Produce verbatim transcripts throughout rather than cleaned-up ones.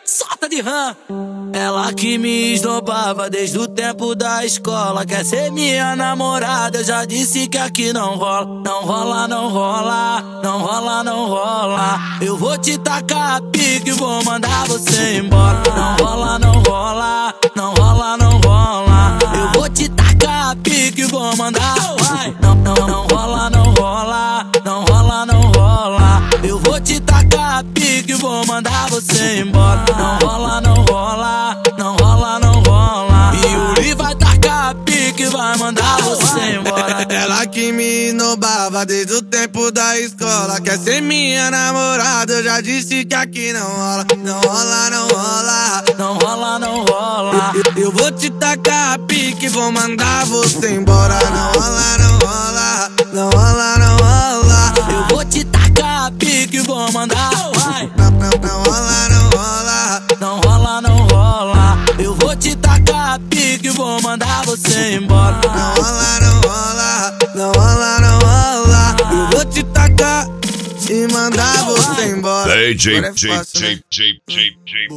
Solta de rã. Ela que me esnobava desde o tempo da escola, quer ser minha namorada, eu já disse que aqui não rola. Não rola, não rola, não rola, não rola. Eu vou te tacar a pique, vou mandar você embora. Não rola, não rola, não rola, não rola. Eu vou te tacar a pique, vou mandar. Não, não, não rola, não rola, não rola, não rola. Eu vou te tacar a pique, vou mandar você embora. Não rola, não rola, não rola, não rola. E o Uri vai tacar a pique, vai mandar você embora. Ela que me nobava desde o tempo da escola, quer ser minha namorada, eu já disse que aqui não rola. Não rola, não rola, não rola, não rola. Eu, eu vou te tacar a pique, vou mandar você embora. Não rola, não rola, não rola, não rola. Eu vou te tacar a pique, vou mandar. Não, não, não rola, não rola, não rola, não rola. Eu vou te tacar a pique, vou mandar você embora. Não rola, não rola, não rola, não rola. Eu vou te tacar e mandar você embora. Hey, J, é J, fácil, J, né? J, J,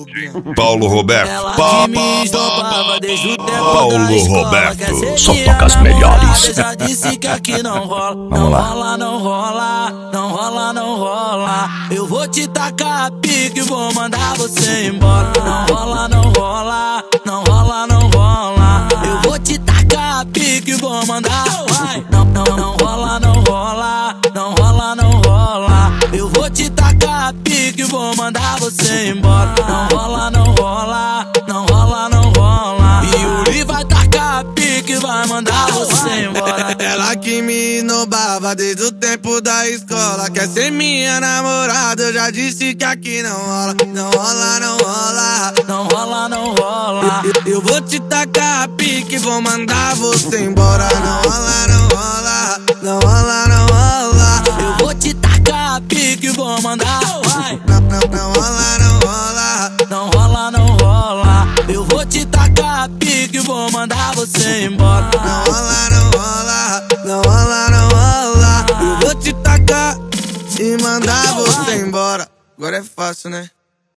J, Paulo Roberto. Ela Pa, que me esnobava desde o tempo Paulo da escola, Roberto. quer ser Só minha toca as namorada, melhores. eu já disse que aqui não rola. Vamos Não lá. rola, não rola, não rola, não rola. Eu vou te tacar a pique, vou mandar você embora. Não rola, não rola, não rola, não rola. Eu vou te tacar a pique, vou mandar. Não, não, não rola, não rola, não rola, não rola. Eu vou te tacar a pique, vou mandar você embora. Não rola, não rola, não rola, não rola. E o Uri vai tacar a pique, vai mandar você embora. Ela que me nobava desde o tempo da escola, quer ser minha namorada, eu já disse que aqui não rola. Não rola, não rola, não rola, não rola. Eu, eu vou te tacar a pique, vou mandar você embora. Não rola, não rola, não rola, não rola. Eu vou te tacar a pique, vou mandar. Não, não, não rola, não rola, não rola, não rola. Eu vou te tacar a pique, vou mandar você embora. Não rola, não rola, não rola, não rola. Eu vou te tacar e mandar você embora. Agora é fácil, né?